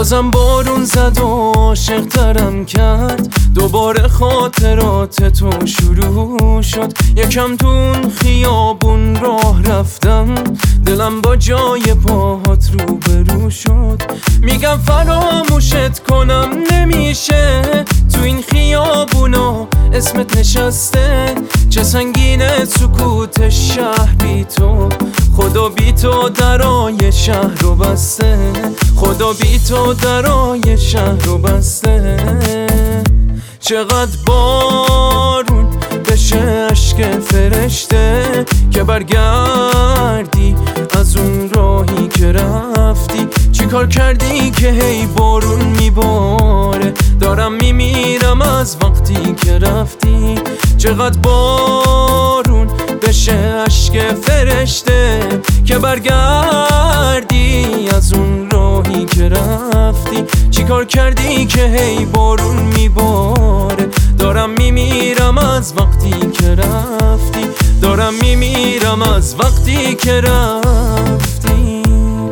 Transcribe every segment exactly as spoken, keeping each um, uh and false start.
بازم بارون زد و عاشق ترم کرد، دوباره خاطرات تو شروع شد. یکم تو اون خیابون راه رفتم، دلم با جای پاهات روبرو شد. میگم فراموشت کنم نمیشه، تو این خیابونا اسمت نشسته. چه سنگینه سکوت شهر بی تو، خدا بی تو درای شهر رو بسته. خدا بی تو درای شهر رو بسته. چقدر بارون بشه عشق فرشته، که برگردی از اون راهی که رفتی. چی کار کردی که هی بارون میباره، دارم میمیرم از وقتی که رفتی. چقدر بارون بشه عشق فرشته، که برگردی از اون راهی که رفتی. چی کار کردی که هی بارون میباره، دارم میمیرم از وقتی که رفتی. دارم میمیرم از وقتی که رفتی.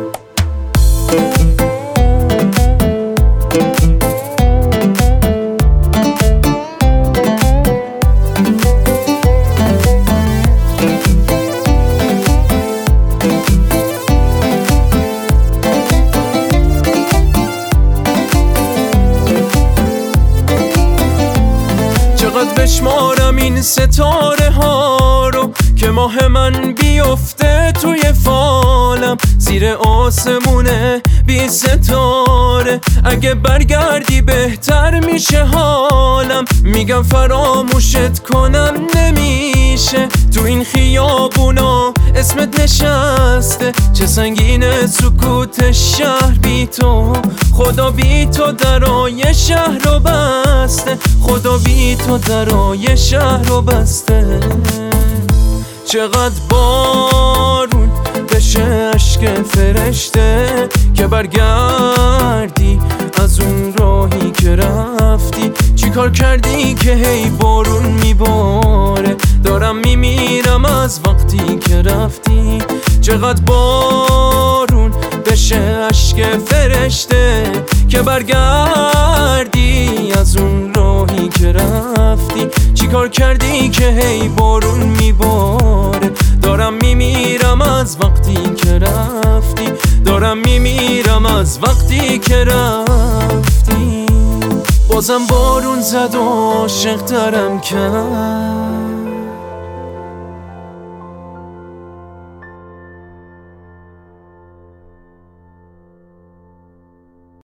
چقدر بشمارم این ستاره ها رو، که ماه من بیفته توی فالم. زیر آسمونه بی ستاره، اگه برگردی بهتر میشه حالم. میگم فراموشت کنم نمیشه، تو این خیابونا اسمت نشسته. چه سنگینه سکوت شهر بی تو، خدا بی تو درای شهر رو بسته. خدا بی تو درای شهر رو بسته. چقدر بارون بشه عشق فرشته، که برگردی از اون راهی که رفتی. چی کار کردی که هی بارون میباره، دارم میمیرم از وقتی که رفتی. چقدر بارون بشه عشق فرشته، که برگردی از اون راهی که رفتی. چی کار کردی که هی بارون میباره، دارم میمیرم از وقتی که رفتی. دارم میمیرم از وقتی که رفتی. بازم بارون زد و عاشق ترم کرد،